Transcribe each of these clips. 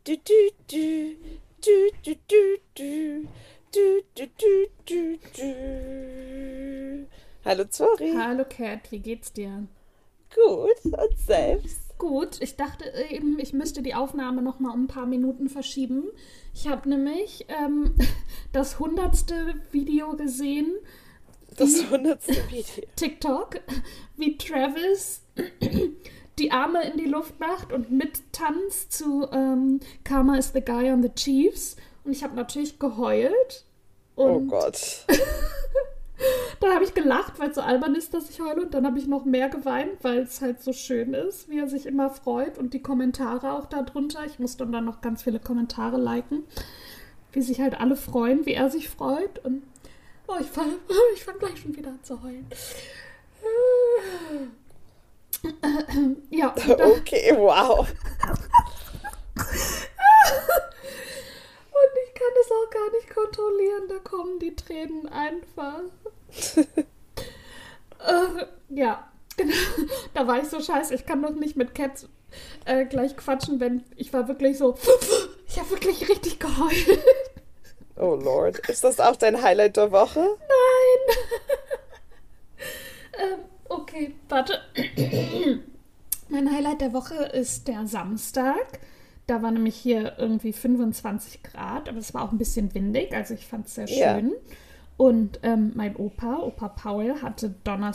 du, du, du, du, du, du, du, du, du, du, du, du. Hallo Zori. Hallo Kat, wie geht's dir? Gut, und selbst? Gut, ich dachte eben, ich müsste die Aufnahme noch mal um ein paar Minuten verschieben. Ich habe nämlich das hundertste Video gesehen, Das wie 100. Video. TikTok, wie Travis die Arme in die Luft macht und mittanzt zu Karma is the Guy on the Chiefs. Und ich habe natürlich geheult. Oh Und Gott. dann habe ich gelacht, weil es so albern ist, dass ich heule. Und dann habe ich noch mehr geweint, weil es halt so schön ist, wie er sich immer freut. Und die Kommentare auch darunter. Ich musste dann noch ganz viele Kommentare liken, wie sich halt alle freuen, wie er sich freut. Und oh, ich fang gleich schon wieder an zu heulen. Ja, und dann, Okay, wow. und ich kann es auch gar nicht kontrollieren. Da kommen die Tränen einfach. Ja, genau. Da war ich so scheiße. Ich kann doch nicht mit Cats gleich quatschen, wenn ich war wirklich so. Ich habe wirklich richtig geheult. Oh Lord. Ist das auch dein Highlight der Woche? Nein. Okay, warte. Mein Highlight der Woche ist der Samstag. Da war nämlich hier irgendwie 25 Grad, aber es war auch ein bisschen windig, also ich fand es sehr schön. Ja. Und mein Opa Paul, hatte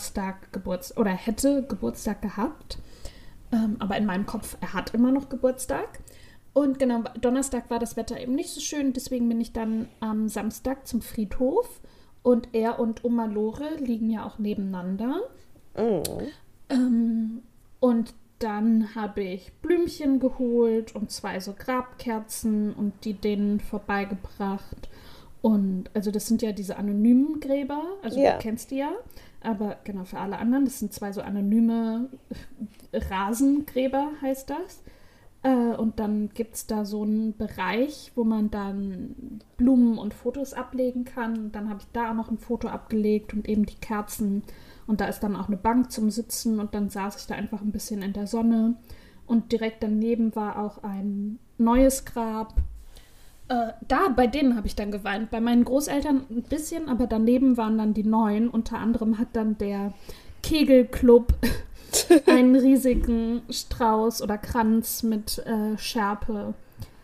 hätte Geburtstag gehabt. Aber in meinem Kopf, er hat immer noch Geburtstag. Und genau, Donnerstag war das Wetter eben nicht so schön, deswegen bin ich dann am Samstag zum Friedhof. Und er und Oma Lore liegen ja auch nebeneinander. Mm. Und dann habe ich Blümchen geholt und 2 so Grabkerzen und die denen vorbeigebracht. Und also das sind ja diese anonymen Gräber, also Ja. du kennst die ja, aber genau für alle anderen, das sind 2 so anonyme Rasengräber, heißt das. Und dann gibt es da so einen Bereich, wo man dann Blumen und Fotos ablegen kann. Und dann habe ich da auch noch ein Foto abgelegt und eben die Kerzen. Und da ist dann auch eine Bank zum Sitzen und dann saß ich da einfach ein bisschen in der Sonne. Und direkt daneben war auch ein neues Grab. Bei denen habe ich dann geweint. Bei meinen Großeltern ein bisschen, aber daneben waren dann die neuen. Unter anderem hat dann der Kegelclub einen riesigen Strauß oder Kranz mit Schärpe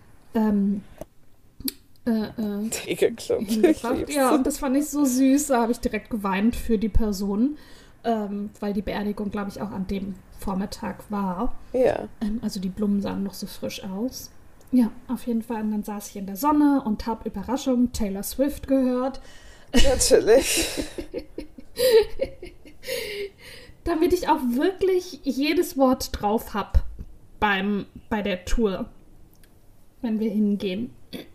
Tigerclub. Ich hingebracht. lieb's. Ja, und das fand ich so süß. Da habe ich direkt geweint für die Person, weil die Beerdigung, glaube ich, auch an dem Vormittag war. Ja. Also die Blumen sahen noch so frisch aus. Ja, auf jeden Fall. Und dann saß ich in der Sonne und habe Überraschung Taylor Swift gehört, Natürlich. damit ich auch wirklich jedes Wort drauf habe bei der Tour, wenn wir hingehen.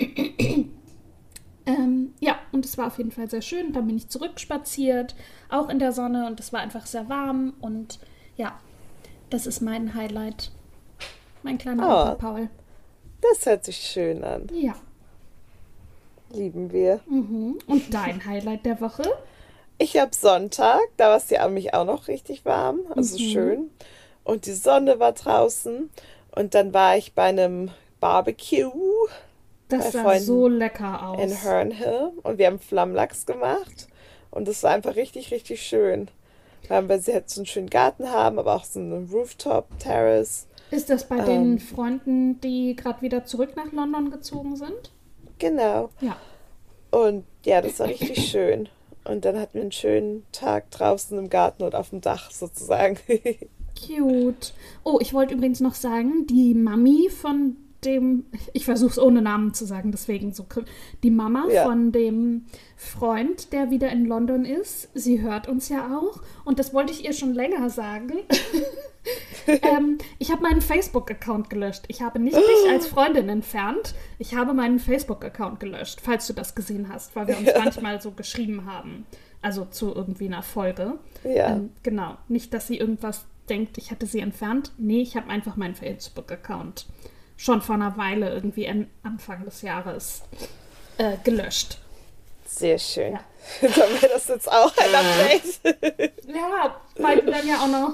Ja, und es war auf jeden Fall sehr schön. Dann bin ich zurückspaziert, auch in der Sonne, und es war einfach sehr warm. Und ja, das ist mein Highlight. Mein kleiner Oh. Opa Paul. Das hört sich schön an. Ja. Lieben wir. Und dein Highlight der Woche? Ich habe Sonntag, da war es ja mich auch noch richtig warm, also schön. Und die Sonne war draußen. Und dann war ich bei einem Barbecue Das bei sah Freunden so lecker aus. in Herne und wir haben Flammlachs gemacht und das war einfach richtig, richtig schön. Weil sie jetzt so einen schönen Garten haben, aber auch so einen Rooftop-Terrace. Ist das bei den Freunden, die gerade wieder zurück nach London gezogen sind? Genau. Ja. Und ja, das war richtig schön. Und dann hatten wir einen schönen Tag draußen im Garten und auf dem Dach sozusagen. Cute. Oh, ich wollte übrigens noch sagen, die Mami von dem, ich versuche es ohne Namen zu sagen, deswegen so, die Mama Ja. von dem Freund, der wieder in London ist, sie hört uns ja auch, und das wollte ich ihr schon länger sagen. Ich habe meinen Facebook-Account gelöscht. Ich habe nicht dich als Freundin entfernt. Ich habe meinen Facebook-Account gelöscht, falls du das gesehen hast, weil wir uns manchmal so geschrieben haben. Also zu irgendwie einer Folge. Ja. Genau. Nicht, dass sie irgendwas denkt, ich hätte sie entfernt. Nee, ich habe einfach meinen Facebook-Account schon vor einer Weile, irgendwie Anfang des Jahres, gelöscht. Sehr schön. Ja. Dann wäre das jetzt auch ein Update. Ja, weil du dann ja auch noch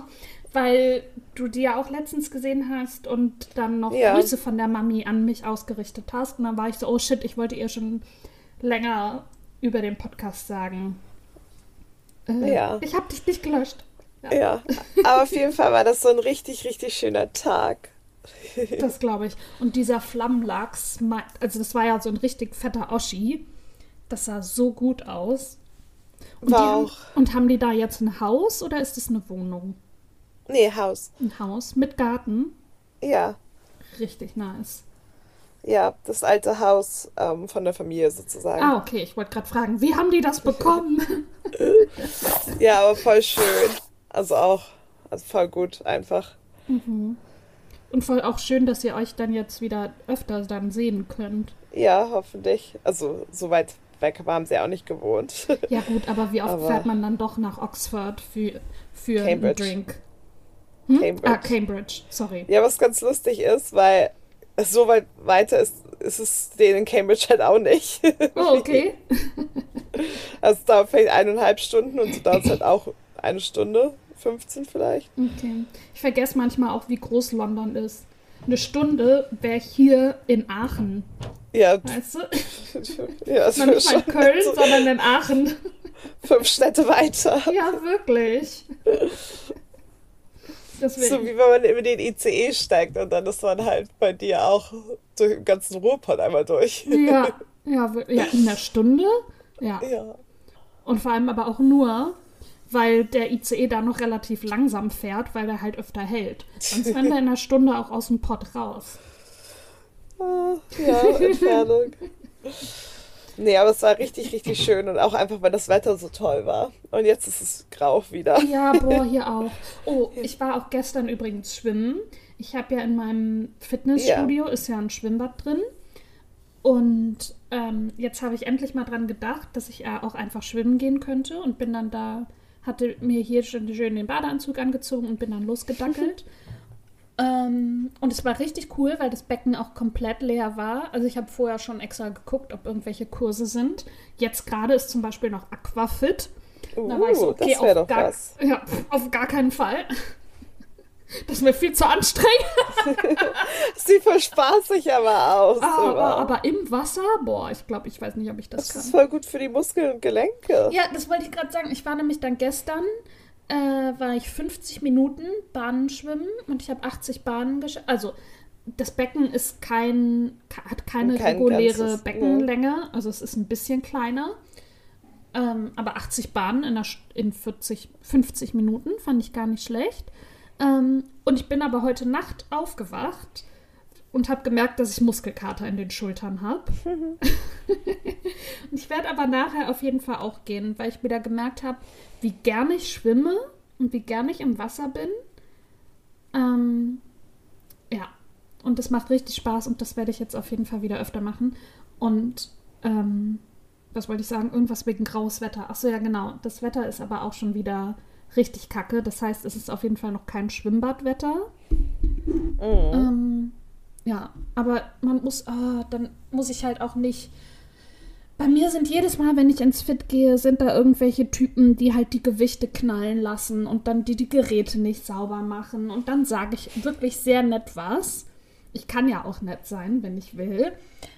weil du die ja auch letztens gesehen hast und dann noch Ja, Grüße von der Mami an mich ausgerichtet hast. Und dann war ich so, oh shit, ich wollte ihr schon länger über den Podcast sagen. ja, Ich habe dich nicht gelöscht. Ja, ja. Aber auf jeden Fall war das so ein richtig, richtig schöner Tag. das glaube ich. Und dieser Flammlachs, also das war ja so ein richtig fetter Oschi. Das sah so gut aus. Und War auch, haben die da jetzt ein Haus oder ist es eine Wohnung? nee, Haus. Ein Haus mit Garten? Ja, Richtig nice. ja, das alte Haus von der Familie sozusagen. Ah, okay, ich wollte gerade fragen, wie haben die das bekommen? Ja, aber voll schön. Also auch, also voll gut einfach. Und voll auch schön, dass ihr euch dann jetzt wieder öfter dann sehen könnt. Ja, hoffentlich. Also so weit weg haben sie auch nicht gewohnt. Ja gut, aber wie oft fährt Aber man dann doch nach Oxford für einen Cambridge. Drink? Hm? Ah, Cambridge. Cambridge, sorry. Ja, was ganz lustig ist, weil es so weit weiter ist es denen in Cambridge halt auch nicht. Oh, okay. Also es dauert vielleicht 1,5 Stunden und so dauert es halt auch 1 Stunde, 15 vielleicht. Okay. Ich vergesse manchmal auch, wie groß London ist. Eine Stunde wäre ich hier in Aachen, Ja, weißt du? ja, es Noch wäre nicht mal schon in Köln, so sondern in Aachen. 5 Städte weiter. Ja, wirklich. So Deswegen. wie wenn man in den ICE steigt und dann ist man halt bei dir auch durch den ganzen Ruhrpott einmal durch. Ja, ja, in der Stunde. Ja. Ja. Und vor allem aber auch nur, weil der ICE da noch relativ langsam fährt, weil der halt öfter hält. Sonst rennt er in einer Stunde auch aus dem Pott raus. Ah, ja, Entfernung. Nee, aber es war richtig, richtig schön und auch einfach, weil das Wetter so toll war. Und jetzt ist es grau wieder. Ja, boah, hier auch. Oh, ich war auch gestern übrigens schwimmen. Ich habe ja in meinem Ja. Fitnessstudio, ist ja ein Schwimmbad drin. Und jetzt habe ich endlich mal dran gedacht, dass ich ja auch einfach schwimmen gehen könnte und bin dann da, hatte mir hier schon schön den Badeanzug angezogen und bin dann losgedackelt. Und es war richtig cool, weil das Becken auch komplett leer war. Also ich habe vorher schon extra geguckt, ob irgendwelche Kurse sind. Jetzt gerade ist zum Beispiel noch Aquafit. Da war ich so, okay, Das wäre doch was. ja, auf gar keinen Fall. Das ist mir viel zu anstrengend. Sieht voll spaßig aber aus. immer. Aber im Wasser, boah, ich glaube, ich weiß nicht, ob ich das Das ist kann. voll gut für die Muskeln und Gelenke. Ja, das wollte ich gerade sagen. Ich war nämlich dann gestern, war ich 50 Minuten Bahnen schwimmen und ich habe 80 Bahnen also das Becken ist hat keine Kein reguläre ganzes, ne. Beckenlänge, also es ist ein bisschen kleiner. Aber 80 Bahnen in 50 Minuten fand ich gar nicht schlecht. Und ich bin aber heute Nacht aufgewacht und habe gemerkt, dass ich Muskelkater in den Schultern habe. Und ich werde aber nachher auf jeden Fall auch gehen, weil ich wieder gemerkt habe, wie gern ich schwimme und wie gern ich im Wasser bin. Ja, und das macht richtig Spaß und das werde ich jetzt auf jeden Fall wieder öfter machen. Und was wollte ich sagen? Irgendwas wegen graues Wetter. Achso, ja genau. Das Wetter ist aber auch schon wieder richtig kacke. Das heißt, es ist auf jeden Fall noch kein Schwimmbadwetter. Ja, aber dann muss ich halt auch nicht. Bei mir sind jedes Mal, wenn ich ins Fit gehe, sind da irgendwelche Typen, die halt die Gewichte knallen lassen und dann die Geräte nicht sauber machen. Und dann sage ich wirklich sehr nett was. Ich kann ja auch nett sein, wenn ich will.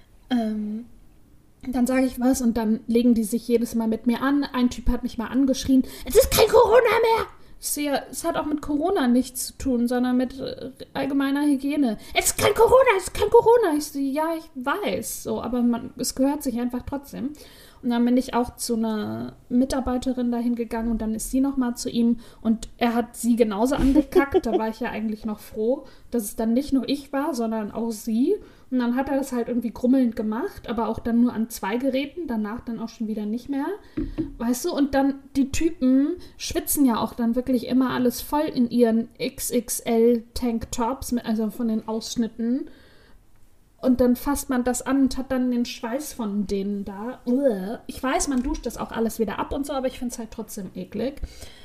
Dann sage ich was und dann legen die sich jedes Mal mit mir an. Ein Typ hat mich mal angeschrien, es ist kein Corona mehr. Ich sehe, es hat auch mit Corona nichts zu tun, sondern mit allgemeiner Hygiene. Es ist kein Corona, es ist kein Corona. Ich sehe, ja, ich weiß, so, aber es gehört sich einfach trotzdem. Und dann bin ich auch zu einer Mitarbeiterin dahin gegangen und dann ist sie nochmal zu ihm und er hat sie genauso angekackt. Da war ich ja eigentlich noch froh, dass es dann nicht nur ich war, sondern auch sie. Und dann hat er das halt irgendwie grummelnd gemacht, aber auch dann nur an 2 Geräten, danach dann auch schon wieder nicht mehr. Weißt du, und dann die Typen schwitzen ja auch dann wirklich immer alles voll in ihren XXL-Tanktops, also von den Ausschnitten. Und dann fasst man das an und hat dann den Schweiß von denen da. Ich weiß, man duscht das auch alles wieder ab und so, aber ich finde es halt trotzdem eklig.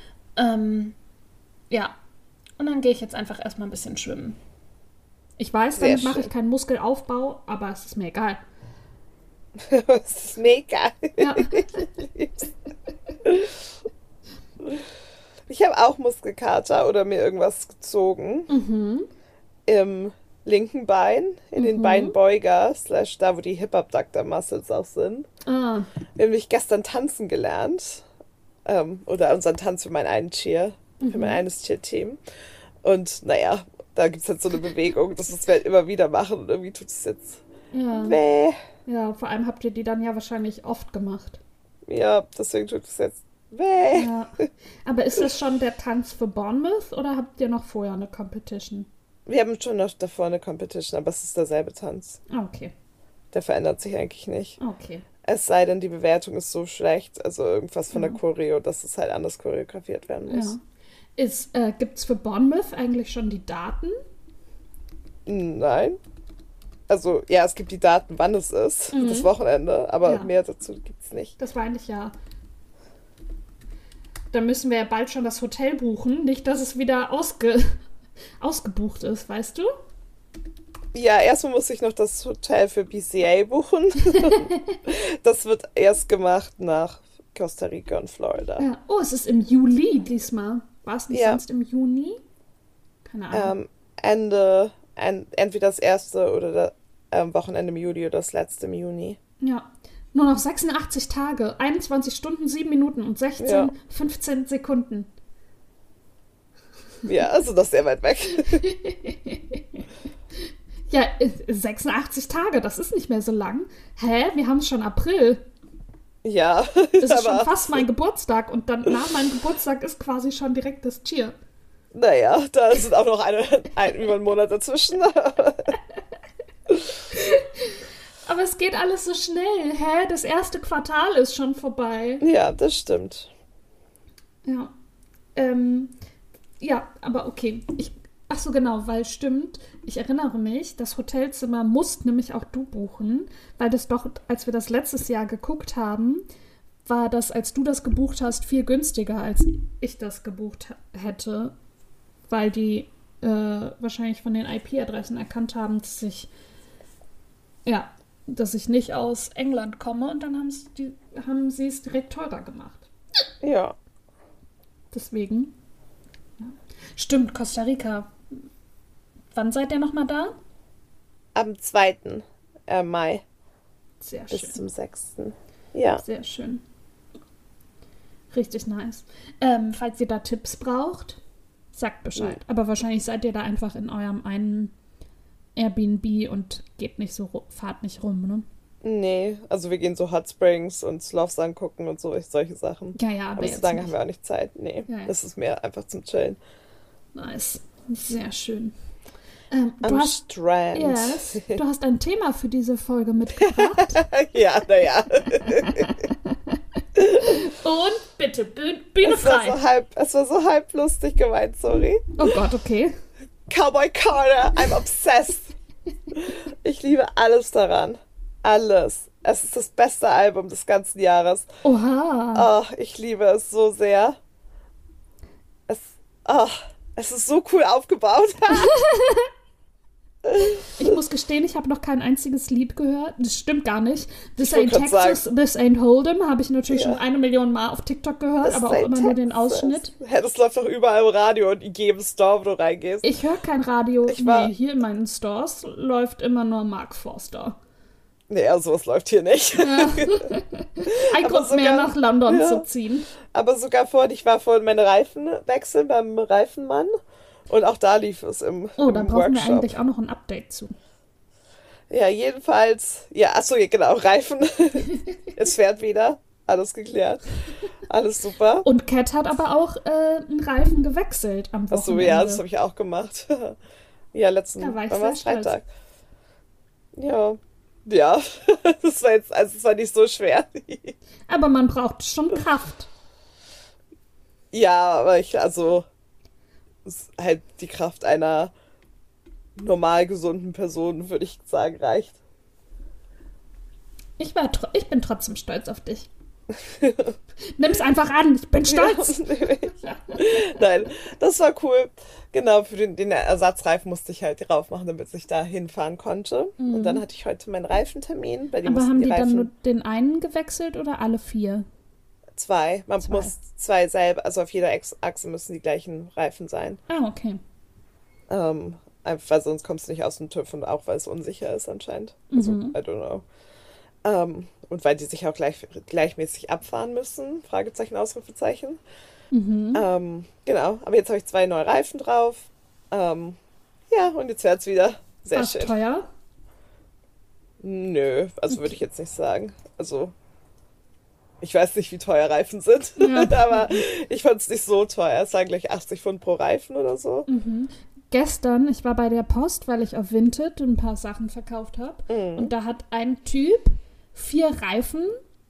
Ja, und dann gehe ich jetzt einfach erstmal ein bisschen schwimmen. Ich weiß, damit mache ich keinen Muskelaufbau, aber es ist mir egal. Das ist mega. Ja. Ich habe auch Muskelkater oder mir irgendwas gezogen. Mhm. Im linken Bein, in den Beinbeuger, / da, wo die Hip Abductor Muscles auch sind. Ah, Wir haben nämlich gestern tanzen gelernt. Oder unseren Tanz für mein einen Cheer, für mein eines Cheer-Team. Und naja, da gibt es halt so eine Bewegung, das müssen wir halt immer wieder machen und irgendwie tut es jetzt ja. weh. Ja, vor allem habt ihr die dann ja wahrscheinlich oft gemacht. Ja, deswegen tut es jetzt weh. Ja. Aber ist das schon der Tanz für Bournemouth oder habt ihr noch vorher eine Competition? Wir haben schon noch davor eine Competition, aber es ist derselbe Tanz. Ah, okay. Der verändert sich eigentlich nicht. Okay. Es sei denn, die Bewertung ist so schlecht, also irgendwas von der Ja. Choreo, dass es halt anders choreografiert werden muss. Ja. Gibt's für Bournemouth eigentlich schon die Daten? Nein. Also, ja, es gibt die Daten, wann es ist, das Wochenende, aber Ja. mehr dazu gibt es nicht. Das war eigentlich ja. Dann müssen wir ja bald schon das Hotel buchen. Nicht, dass es wieder ausgebucht ist, weißt du? Ja, erstmal muss ich noch das Hotel für BCA buchen. Das wird erst gemacht nach Costa Rica und Florida. Ja. Oh, es ist im Juli diesmal. War es nicht Ja. sonst im Juni? Keine Ahnung. Entweder das erste oder das Wochenende im Juli oder das letzte im Juni. Ja. Nur noch 86 Tage, 21 Stunden, 7 Minuten und 16, Ja. 15 Sekunden. Ja, also das ist sehr weit weg. Ja, 86 Tage, das ist nicht mehr so lang. Hä? Wir haben schon April. Ja, Das ist schon aber fast mein Geburtstag und dann nach meinem Geburtstag ist quasi schon direkt das Cheer. naja, da sind auch noch über einen Monat dazwischen. Aber es geht alles so schnell. Hä? Das erste Quartal ist schon vorbei. Ja, das stimmt. Ja. Ja, aber okay. Ach so, genau, weil stimmt. Ich erinnere mich, das Hotelzimmer musst nämlich auch du buchen, weil das doch, als wir das letztes Jahr geguckt haben, war das, als du das gebucht hast, viel günstiger, als ich das gebucht hätte, weil die wahrscheinlich von den IP-Adressen erkannt haben, dass ich nicht aus England komme und dann haben sie es direkt teurer gemacht. Ja. Deswegen. Ja. Stimmt, Costa Rica. Wann seid ihr nochmal da? Am 2. Mai Sehr bis schön. zum 6. Ja. Sehr schön. Richtig nice. Falls ihr da Tipps braucht, sagt Bescheid. Aber wahrscheinlich seid ihr da einfach in eurem einen Airbnb und fahrt nicht rum, ne? Nee, also wir gehen so Hot Springs und Sloths angucken und solche Sachen. Ja, aber Aber so jetzt lange nicht. haben wir auch nicht Zeit. Nee, Ja, ja. das ist mehr einfach zum Chillen. Nice. Sehr schön. Am Strand. Du hast ein Thema für diese Folge mitgebracht. Ja, naja. Und bitte, Bühne frei. Es war so halb lustig gemeint, sorry. Oh Gott, okay. Cowboy Carter, I'm obsessed. Ich liebe alles daran. Alles. Es ist das beste Album des ganzen Jahres. Oha. Oh, ich liebe es so sehr. Es ist so cool aufgebaut. Ich muss gestehen, ich habe noch kein einziges Lied gehört. Das stimmt gar nicht. This Ich wollt Ain't grad Texas, This Ain't Hold'em habe ich natürlich Ja. schon 1 Million Mal auf TikTok gehört, Das aber ist auch ein immer nur den Texas. Ausschnitt. Hä, das läuft doch überall im Radio und in jedem Store, wo du reingehst. Ich höre kein Radio. Ich war- Nee, hier in meinen Stores läuft immer nur Mark Forster. Nee, also sowas läuft hier nicht. Ein Aber Grund mehr, sogar- nach London ja. zu ziehen. Aber sogar ich war vorhin meine Reifen wechseln beim Reifenmann und auch da lief es im Oh, da im brauchen wir Workshop. eigentlich auch noch ein Update zu. Ja, jedenfalls. Ja, achso, ja, genau, Reifen. Es fährt wieder. Alles geklärt. Alles super. Und Cat hat aber auch einen Reifen gewechselt am Wochenende. Achso, ja, das habe ich auch gemacht. Ja, Da war ich wann sehr war's? stolz. Freitag. Ja. Ja, das war jetzt, also es war nicht so schwer. Aber man braucht schon Kraft. Ja, aber es ist halt die Kraft einer normal gesunden Person, würde ich sagen, reicht. Ich bin trotzdem stolz auf dich. Nimm's einfach an, ich bin stolz. Ja. Nein, das war cool. Genau, für den Ersatzreifen musste ich halt drauf machen, damit ich da hinfahren konnte. Und dann hatte ich heute meinen Reifentermin. Bei dem Aber mussten haben die Reifen dann nur den einen gewechselt oder alle 4? 2. Man muss 2 selber, also auf jeder Achse müssen die gleichen Reifen sein. Ah, okay. Einfach, weil sonst kommst du nicht aus dem TÜV und auch weil es unsicher ist anscheinend. Also, I don't know. Und weil die sich auch gleichmäßig abfahren müssen. Fragezeichen, Ausrufezeichen. Genau, aber jetzt habe ich 2 neue Reifen drauf. Ja, und jetzt wird's wieder sehr War's schön. teuer? Nö, also würde ich jetzt nicht sagen. Also, ich weiß nicht, wie teuer Reifen sind, Ja. aber ich fand es nicht so teuer. Es waren gleich 80 Pfund pro Reifen oder so. Gestern, ich war bei der Post, weil ich auf Vinted ein paar Sachen verkauft habe. Und da hat ein Typ 4 Reifen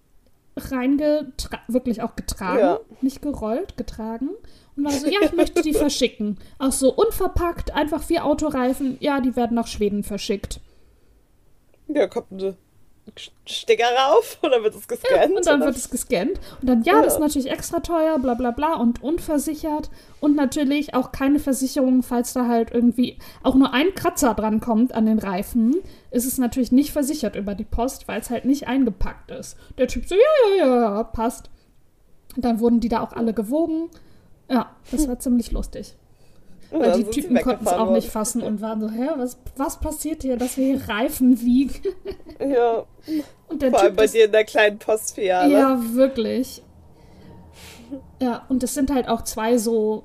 wirklich auch getragen. Ja. Nicht gerollt, getragen. Und war so, ja, ich möchte die verschicken. Auch so unverpackt, einfach 4 Autoreifen. Ja, die werden nach Schweden verschickt. Ja, kommt ein Sticker rauf und dann wird es gescannt. Und dann wird es gescannt. Und dann, das ist natürlich extra teuer, bla bla bla und unversichert. Und natürlich auch keine Versicherung, falls da halt irgendwie auch nur ein Kratzer dran kommt an den Reifen, ist es natürlich nicht versichert über die Post, weil es halt nicht eingepackt ist. Der Typ so, ja, passt. Und dann wurden die da auch alle gewogen. Ja, das war ziemlich lustig. Und Weil dann die sind sie Typen konnten es auch weggefahren nicht fassen und waren so, was passiert hier, dass wir hier Reifen wiegen? worden. Ja, Und der vor allem Typ bei ist, dir in der kleinen Postfiliale. ja, wirklich. Ja, und es sind halt auch 2 so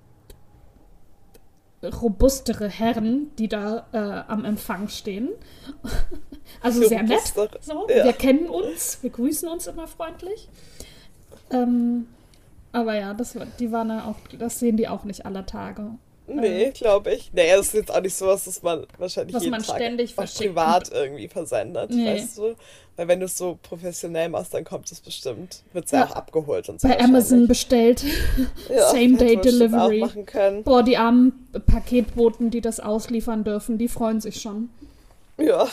robustere Herren, die da am Empfang stehen. Also sehr nett. Robustere, So. ja. Wir kennen uns, wir grüßen uns immer freundlich. Aber ja, das sehen die auch nicht aller Tage. Nee, glaube ich. Nee, das ist jetzt auch nicht sowas, das man wahrscheinlich Was jeden man Tag ständig auch verschickt. privat irgendwie versendet, Nee. weißt du? Weil wenn du es so professionell machst, dann kommt es bestimmt, wird es ja Ja. auch abgeholt und so. Bei Amazon bestellt. Ja, Same-Day hätte man bestimmt Delivery. auch machen können. Boah, die armen Paketboten, die das ausliefern dürfen, die freuen sich schon. Ja.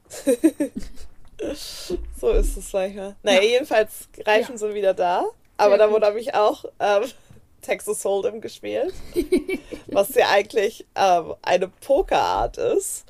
So ist es manchmal. Naja, jedenfalls, Reifen sind wieder da. Aber Sehr da gut. wurde nämlich auch Texas Hold'em gespielt. Was ja eigentlich eine Pokerart ist.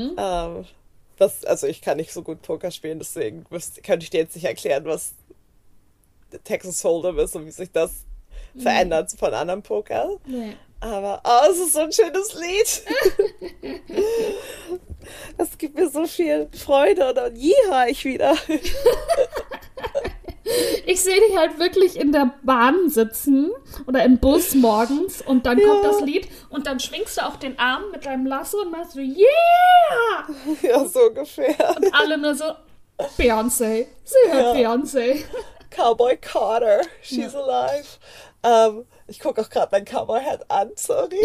Also ich kann nicht so gut Poker spielen, deswegen könnte ich dir jetzt nicht erklären, was Texas Hold'em ist und wie sich das verändert von anderen Poker. Nee. Aber, es ist so ein schönes Lied. Das gibt mir so viel Freude und dann jeha ich wieder. Ich sehe dich halt wirklich in der Bahn sitzen oder im Bus morgens und dann kommt das Lied und dann schwingst du auch den Arm mit deinem Lasso und machst so, yeah! Ja, so ungefähr. Und alle nur so, Beyoncé, sie hört Beyoncé. Cowboy Carter, she's alive. Ich gucke auch gerade mein Cowboy-Hat an, sorry.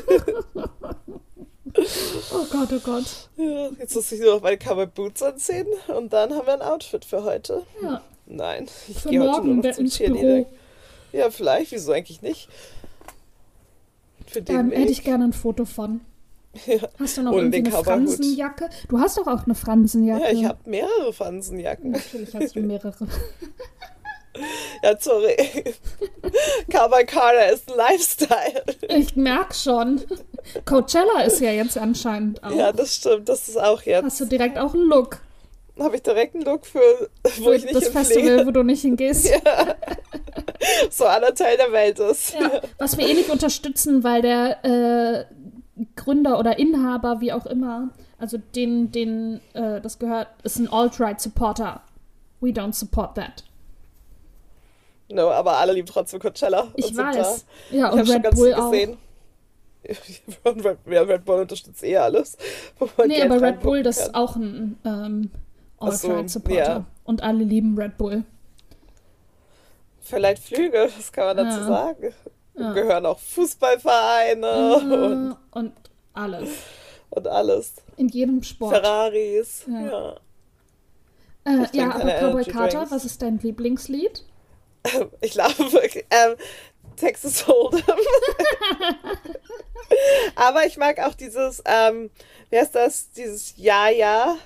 Oh Gott, oh Gott. Ja, jetzt muss ich nur noch meine Cowboy-Boots anziehen und dann haben wir ein Outfit für heute. Ja, Nein, ich für gehe heute nur morgen noch zum ins Cheerleading. Büro. Ja, vielleicht, wieso eigentlich nicht? Für den Hätte ich Weg. gerne ein Foto von. Ja. Hast du noch Ohne irgendwie den eine Cowboy-Hut. Fransenjacke? Du hast doch auch eine Fransenjacke. Ja, ich habe mehrere Fransenjacken. Natürlich hast du mehrere. Ja, sorry. Cowboy Carter ist ein Lifestyle. Ich merk schon. Coachella ist ja jetzt anscheinend auch. Ja, das stimmt. Das ist auch jetzt. Hast du direkt auch einen Look Habe ich direkt einen Look für, wo ich nicht das Festival, wo du nicht hingehst? Ja. So aller Teil der Welt ist. Ja. Was wir eh nicht unterstützen, weil der Gründer oder Inhaber, wie auch immer, also den das gehört, ist ein Alt-Right-Supporter. We don't support that. No, aber alle lieben trotzdem Coachella. Ich und sind weiß. Da. Ja, Ich und habe schon Red ganz Bull viel auch. gesehen. Und Red Bull unterstützt eh alles. wo man Nee, Geld aber Red reinpumpen Bull, das kann. ist auch ein Ach so, Alt-Right-Supporter. ja. Und alle lieben Red Bull. Verleiht Flügel, was kann man dazu Ja. sagen? Ja. Gehören auch Fußballvereine Und alles. und alles. In jedem Sport. Ferraris. Ja. Ja. Ja, trinke aber keine Cowboy Energy Carter, Drinks. was ist dein Lieblingslied? Ich glaube wirklich. Texas Hold'em. Aber ich mag auch dieses, wie heißt das? Dieses Ja, ja.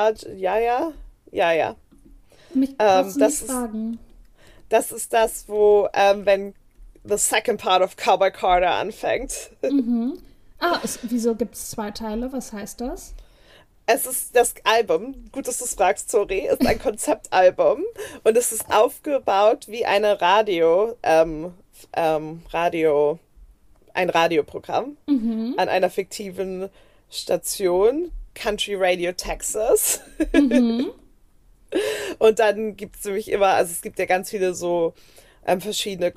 Mich brauchst du das nicht ist- fragen. Das ist das, wo, wenn the second part of Cowboy Carter anfängt. Wieso gibt es 2 Teile? Was heißt das? Es ist das Album, gut, dass du es fragst, sorry, ist ein Konzeptalbum und es ist aufgebaut wie eine Radio, ein Radioprogramm an einer fiktiven Station, Country Radio Texas. Und dann gibt es nämlich immer, also es gibt ja ganz viele so verschiedene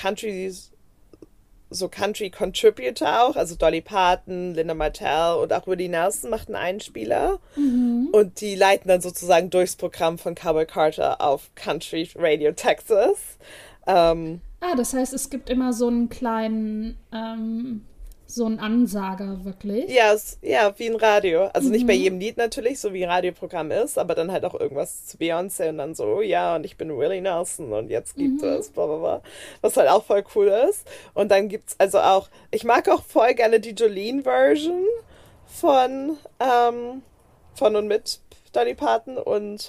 Country Contributor auch, also Dolly Parton, Linda Martell und auch Willie Nelson macht einen Einspieler. Und die leiten dann sozusagen durchs Programm von Cowboy Carter auf Country Radio Texas. Das heißt, es gibt immer so einen kleinen, so einen Ansager wirklich. Ja, wie ein Radio. Also nicht bei jedem Lied natürlich, so wie ein Radioprogramm ist, aber dann halt auch irgendwas zu Beyoncé und dann so, ja, und ich bin Willie Nelson und jetzt gibt es, bla bla bla. Was halt auch voll cool ist. Und dann gibt's also auch, ich mag auch voll gerne die Jolene-Version von und mit Dolly Parton und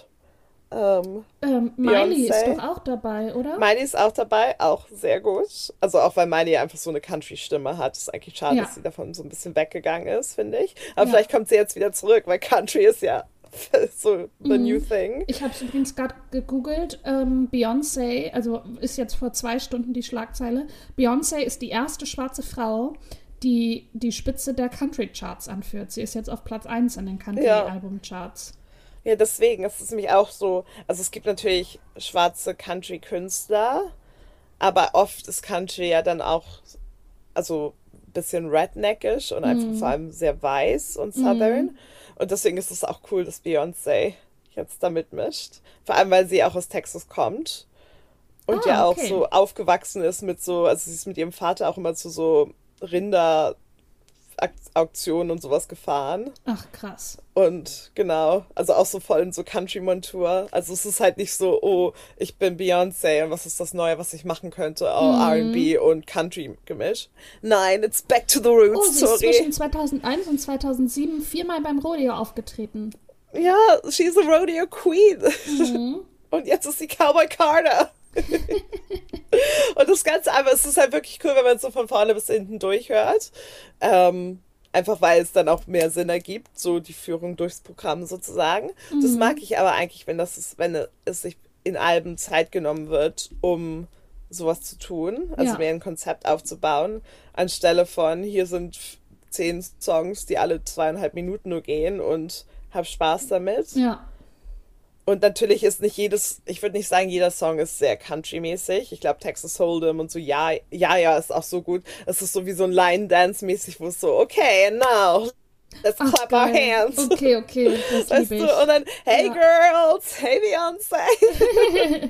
Miley ist Beyoncé. doch auch dabei, oder? Miley ist auch dabei, auch sehr gut. Also auch weil Miley einfach so eine Country-Stimme hat. Ist eigentlich schade, Ja. dass sie davon so ein bisschen weggegangen ist, finde ich. Aber Ja. vielleicht kommt sie jetzt wieder zurück, weil Country ist ja so the new thing. Ich habe es übrigens gerade gegoogelt. Beyoncé, also ist jetzt vor 2 Stunden die Schlagzeile. Beyoncé ist die erste schwarze Frau, die die Spitze der Country-Charts anführt. Sie ist jetzt auf Platz 1 in den Country-Album-Charts. Ja, deswegen, es ist nämlich auch so, also es gibt natürlich schwarze Country-Künstler, aber oft ist Country ja dann auch, also ein bisschen redneckisch und einfach vor allem sehr weiß und southern. Und deswegen ist es auch cool, dass Beyoncé jetzt da mitmischt. Vor allem, weil sie auch aus Texas kommt und ja auch okay. so aufgewachsen ist mit so, also sie ist mit ihrem Vater auch immer zu so Rinder-Auktionen und sowas gefahren. Ach, krass. Und genau, also auch so voll in so Country-Montur. Also es ist halt nicht so, oh, ich bin Beyoncé und was ist das Neue, was ich machen könnte? Oh, R&B und Country-Gemisch. Nein, it's back to the Oh, roots, sie ist sorry. zwischen 2001 und 2007 4-mal beim Rodeo aufgetreten. Ja, she's a rodeo queen. Und jetzt ist sie Cowboy Carter. Und das Ganze, aber es ist halt wirklich cool, wenn man es so von vorne bis hinten durchhört. Einfach weil es dann auch mehr Sinn ergibt, so die Führung durchs Programm sozusagen. Das mag ich aber eigentlich, wenn es sich in Alben Zeit genommen wird, um sowas zu tun, also Ja. mehr ein Konzept aufzubauen, anstelle von, hier sind 10 Songs, die alle 2,5 Minuten nur gehen und hab Spaß damit. Ja. Und natürlich ist nicht ich würde nicht sagen, jeder Song ist sehr country-mäßig. Ich glaube, Texas Hold'em und so, ja, ist auch so gut. Es ist so wie so ein Line-Dance-mäßig, wo es so, okay, and now, let's Ach, clap our geil. hands. Okay, das Weißt liebe du? ich. Und dann, hey Ja. girls, hey Beyoncé.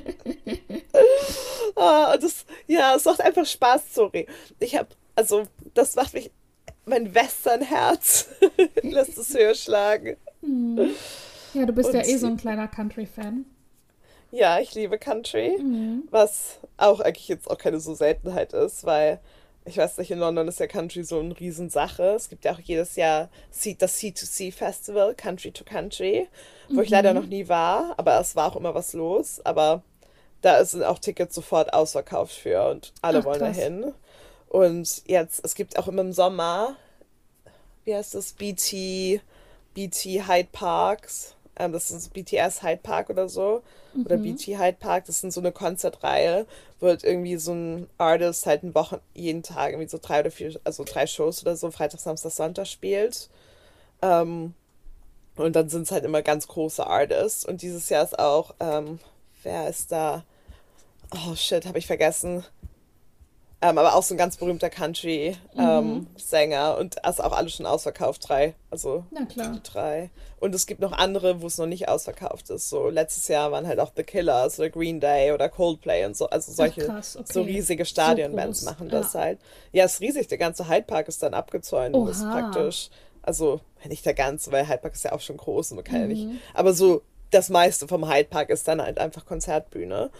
Und es macht einfach Spaß, sorry. Das macht mein Western-Herz lässt es höher schlagen. Ja, du bist Und ja eh so ein kleiner Country-Fan. Ja, ich liebe Country, was auch eigentlich jetzt auch keine so Seltenheit ist, weil ich weiß nicht, in London ist ja Country so eine Riesensache. Es gibt ja auch jedes Jahr das C2C Festival, Country to Country, wo ich leider noch nie war, aber es war auch immer was los. Aber da sind auch Tickets sofort ausverkauft für und alle Ach, wollen krass. dahin. Und jetzt, es gibt auch immer im Sommer, wie heißt das, BT Hyde Parks. Das ist BTS Hyde Park oder so. Oder BT Hyde Park. Das sind so eine Konzertreihe, wo halt irgendwie so ein Artist halt jeden Tag irgendwie so 3 oder 4, also 3 Shows oder so, Freitag, Samstag, Sonntag spielt. Und dann sind es halt immer ganz große Artists. Und dieses Jahr ist auch, wer ist da? Oh shit, habe ich vergessen. Aber auch so ein ganz berühmter Country-Sänger und also auch alle schon ausverkauft, 3. Also Na klar. die 3. Und es gibt noch andere, wo es noch nicht ausverkauft ist. So letztes Jahr waren halt auch The Killers oder Green Day oder Coldplay und so. Also solche krass, okay. so riesige So Stadionbands groß, machen das ja. halt. Ja, ist riesig. Der ganze Hyde Park ist dann abgezäunt und ist Oha. praktisch, also nicht der ganze, weil Hyde Park ist ja auch schon groß und man kann ja nicht. Aber so das meiste vom Hyde Park ist dann halt einfach Konzertbühne.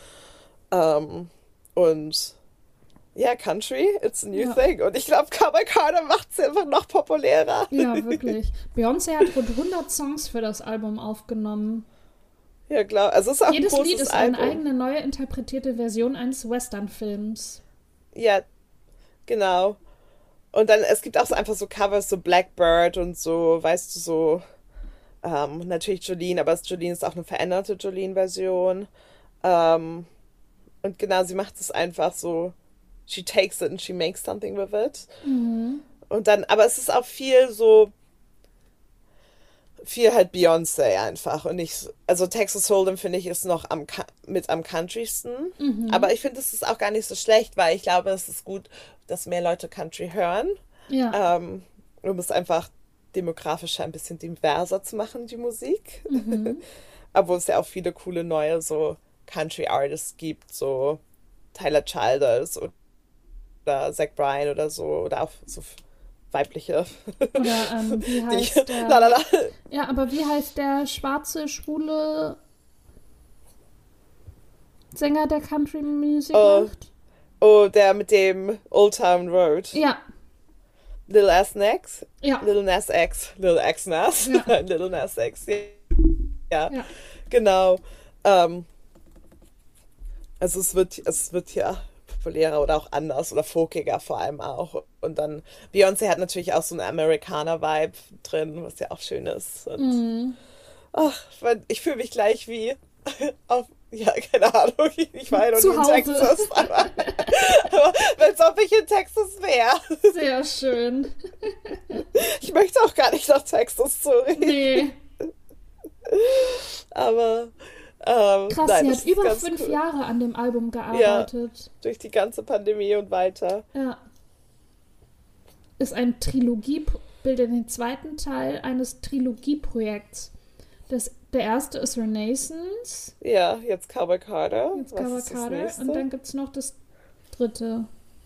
Und ja, Country, it's a new Ja. thing. Und ich glaube, Cowboy Carter macht es einfach noch populärer. Ja, wirklich. Beyoncé hat rund 100 Songs für das Album aufgenommen. Ja, klar. Also es ist auch Jedes ein großes Lied ist eine Album. eigene, neue interpretierte Version eines Western-Films. Ja, genau. Und dann, es gibt auch so einfach so Covers, so Blackbird und so, weißt du, so Natürlich Jolene, aber Jolene ist auch eine veränderte Jolene-Version. Ähm, und genau, sie macht es einfach so, she takes it and she makes something with it. Mhm. Und dann, aber es ist auch viel so, viel halt Beyoncé einfach und nicht, also Texas Hold'em finde ich ist noch mit am countrysten, Mhm. aber ich finde es ist auch gar nicht so schlecht, weil ich glaube, es ist gut, dass mehr Leute Country hören, Ja. um es einfach demografischer ein bisschen diverser zu machen, die Musik. Mhm. Obwohl es ja auch viele coole neue so Country Artists gibt, so Tyler Childers oder Zach Bryan oder so, oder auch so weibliche, Oder wie die, heißt la la der. la, Ja, aber wie heißt der schwarze, schwule Sänger, der Country-Musik oh, macht? oh, der mit dem Old Town Road. Ja, Lil Nas X? ja, Lil Nas X. Lil X Nas. ja, Lil Nas X. Ja, ja. genau. Ähm, also es wird ja populärer oder auch anders oder folkiger vor allem auch. Und dann, Beyoncé hat natürlich auch so einen Amerikaner-Vibe drin, was ja auch schön ist. Und Mhm. ach, ich fühle mich gleich wie auf, ja, keine Ahnung, ich war ja noch nie Zu in Hause. Texas, aber als ob ich in Texas wäre. Sehr schön. Ich möchte auch gar nicht nach Texas zurück. Nee. Aber Krass, nein, sie das hat ist über ganz 5 Jahre an dem Album ja, gearbeitet. durch die ganze Pandemie und weiter. Ja. Ist ein Trilogie, bildet den zweiten Teil eines Trilogieprojekts. Der erste ist Renaissance, Ja, jetzt Cowboy Carter. jetzt Was Cowboy ist das Carter und nächste? dann gibt es noch das dritte.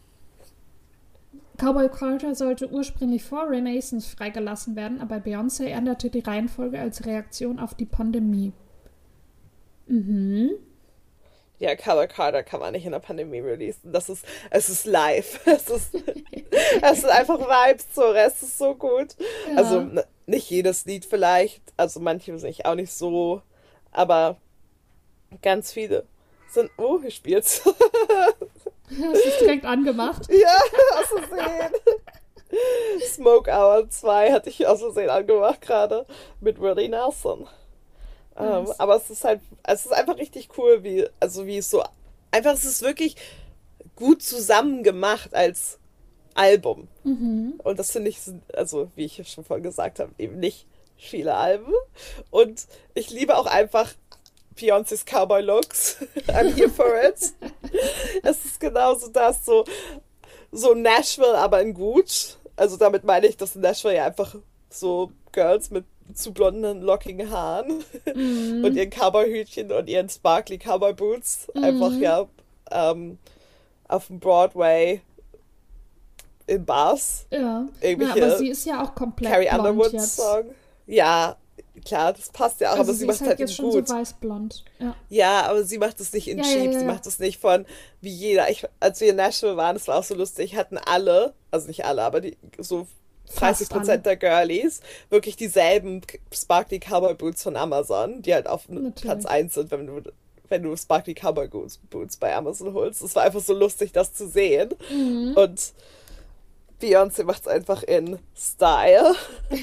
Cowboy Carter sollte ursprünglich vor Renaissance freigelassen werden, aber Beyoncé änderte die Reihenfolge als Reaktion auf die Pandemie. Mhm. Ja, Cowboy Carter kann man nicht in der Pandemie releasen. Es ist live. Es ist einfach Vibes, so, es ist so gut. Also, Ja. nicht jedes Lied vielleicht, also manche sind auch nicht so, aber ganz viele sind, oh, hier spielt's. Das ist direkt angemacht. Ja, aus Versehen. Smoke Hour 2 hatte ich aus Versehen angemacht gerade mit Willie Nelson. Nice. Aber es ist einfach richtig cool, wie es so, einfach, es ist wirklich gut zusammen gemacht als Album. Mhm. Und das finde ich, also wie ich schon vorhin gesagt habe, eben nicht viele Alben. Und ich liebe auch einfach Beyoncés Cowboy Looks. I'm here for it. Es ist genauso das, so Nashville, aber in gut. Also damit meine ich, dass in Nashville ja einfach so Girls mit zu blonden, lockigen Haaren und Mhm. ihren Cowboy-Hütchen und ihren sparkly Cowboy-Boots einfach Mhm. ja auf dem Broadway in Bars Ja. Na, aber irgendwelche sie ist ja auch komplett Carrie blond Underwood jetzt. Song. Ja, klar, das passt ja auch, Also aber sie sie macht ist es halt halt jetzt eben schon so gut. weißblond. Ja. Ja, aber sie macht es nicht in Ja, ja, cheap, ja, sie ja. macht es nicht von wie jeder. Als wir in Nashville waren, das war auch so lustig, hatten alle, also nicht alle, aber so Fast alle. 30% der Girlies wirklich dieselben Sparkly Cowboy Boots von Amazon, die halt auf Platz Natürlich. 1 sind, wenn du Sparkly Cowboy Boots bei Amazon holst. Es war einfach so lustig, das zu sehen. Mhm. Und Beyoncé macht es einfach in Style.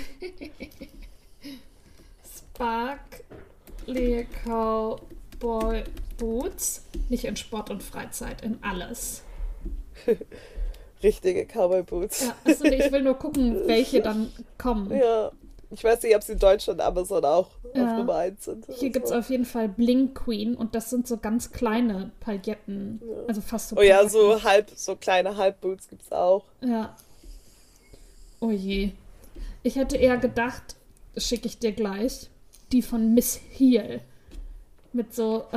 Sparkly Cowboy Boots. Nicht in Sport und Freizeit, in alles. Richtige Cowboy Boots. Ja, achso, nee, ich will nur gucken, welche dann kommen. Ja. Ich weiß nicht, ob sie in Deutschland Amazon auch auf Ja. Nummer 1 sind Hier oder gibt es so. auf jeden Fall Bling Queen und das sind so ganz kleine Pailletten. Also fast so Oh ja, Pailletten. so kleine Halbboots gibt's auch. Ja. Oh je. Ich hätte eher gedacht, schicke ich dir gleich, die von Miss Heel. Mit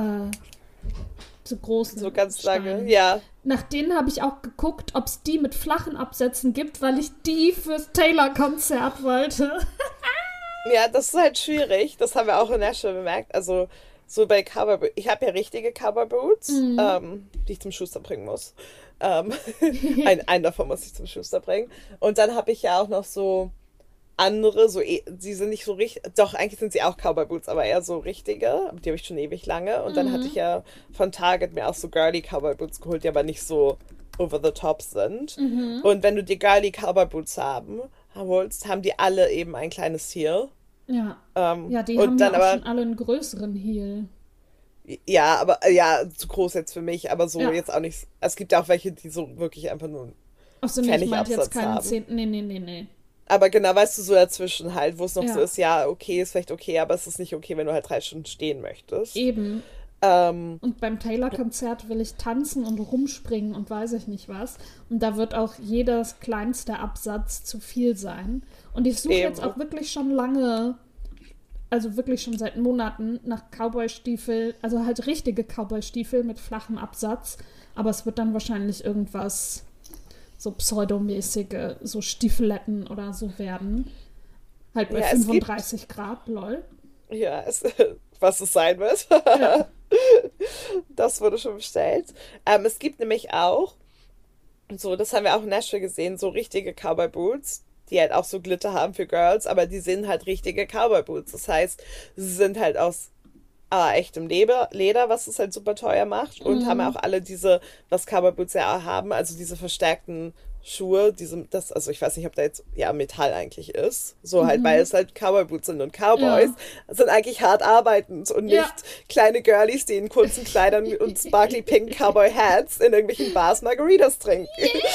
so großen So ganz lange. Steinen. Ja. Nach denen habe ich auch geguckt, ob es die mit flachen Absätzen gibt, weil ich die fürs Taylor-Konzert wollte. Ja, das ist halt schwierig. Das haben wir auch in Nashville bemerkt. Also, so bei Cowboy Boots. Ich habe ja richtige Cowboy Boots, die ich zum Schuster bringen muss. Ähm, einen davon muss ich zum Schuster bringen. Und dann habe ich ja auch noch so andere, sie sind nicht so richtig, doch, eigentlich sind sie auch Cowboy Boots, aber eher so richtige. Aber die habe ich schon ewig lange. Und dann hatte ich ja von Target mir auch so girly Cowboy Boots geholt, die aber nicht so over the top sind. Und wenn du die girly Cowboy Boots holst, haben die alle eben ein kleines Heel. Ja. Ja, die haben Und dann ja auch aber, schon alle einen größeren Heel. ja, aber ja, zu groß jetzt für mich, aber so Ja. jetzt auch nicht. Es gibt ja auch welche, die so wirklich einfach nur einen Achso, nee, ich meinte jetzt Pfennigabsatz keinen haben. 10. Nee, nee, nee, nee. Aber genau, weißt du, so dazwischen halt, wo es noch so Ja, ist, ja, okay, ist vielleicht okay, aber es ist nicht okay, wenn du halt 3 Stunden stehen möchtest. eben. Ähm, Und beim Taylor-Konzert will ich tanzen und rumspringen und weiß ich nicht was. Und da wird auch jedes kleinste Absatz zu viel sein. Und ich suche jetzt eben. auch wirklich schon lange, also wirklich schon seit Monaten, nach Cowboy-Stiefel, also halt richtige Cowboy-Stiefel mit flachem Absatz. Aber es wird dann wahrscheinlich irgendwas so pseudomäßige, so Stiefeletten oder so werden. Halt bei Ja, es gibt, 35 Grad, lol. ja, was es sein wird. Ja. Das wurde schon bestellt. Es gibt nämlich auch, so, das haben wir auch in Nashville gesehen, so richtige Cowboy Boots, die halt auch so Glitter haben für Girls, aber die sind halt richtige Cowboy Boots. Das heißt, sie sind halt aus echtem Leder, was es halt super teuer macht. Und haben auch alle diese, was Cowboy Boots ja auch haben, also diese verstärkten Schuhe, also ich weiß nicht, ob da jetzt ja Metall eigentlich ist. So halt, weil es halt Cowboy Boots sind und Cowboys Ja. sind eigentlich hart arbeitend und nicht Ja. kleine Girlies, die in kurzen Kleidern und sparkly pink Cowboy Hats in irgendwelchen Bars Margaritas trinken.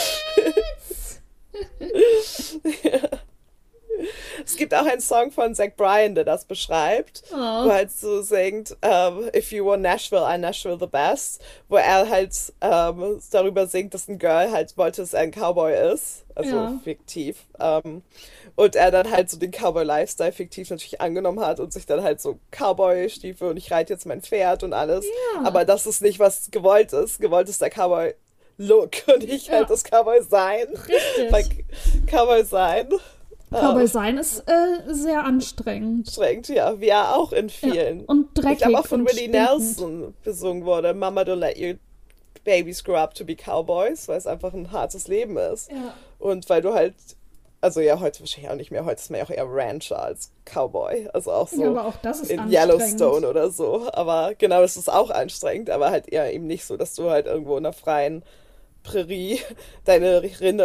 Es gibt auch einen Song von Zach Bryan, der das beschreibt, wo Oh. er halt so singt, If you were Nashville, I'm Nashville the best, wo er halt darüber singt, dass ein Girl halt wollte, dass er ein Cowboy ist, also Ja. fiktiv, und er dann halt so den Cowboy-Lifestyle fiktiv natürlich angenommen hat und sich dann halt so Cowboy-Stiefel und ich reite jetzt mein Pferd und alles, Ja. aber das ist nicht, was gewollt ist der Cowboy-Look und nicht halt Ja. das Cowboy-Sein, weil Richtig. Cowboy-Sein Cowboy sein ist sehr anstrengend. anstrengend, ja, wie er auch in Ja. vielen. Und Ich glaube auch dreckig von und Willie stinkend. Nelson besungen wurde, Mama don't let your babies grow up to be cowboys, weil es einfach ein hartes Leben ist. Ja. Und weil du halt, also ja, heute wahrscheinlich auch nicht mehr, heute ist man ja auch eher Rancher als Cowboy, also auch Ja, so aber auch das ist in anstrengend. Yellowstone oder so. Aber genau, das ist auch anstrengend, aber halt eher eben nicht so, dass du halt irgendwo in einer freien Prärie deine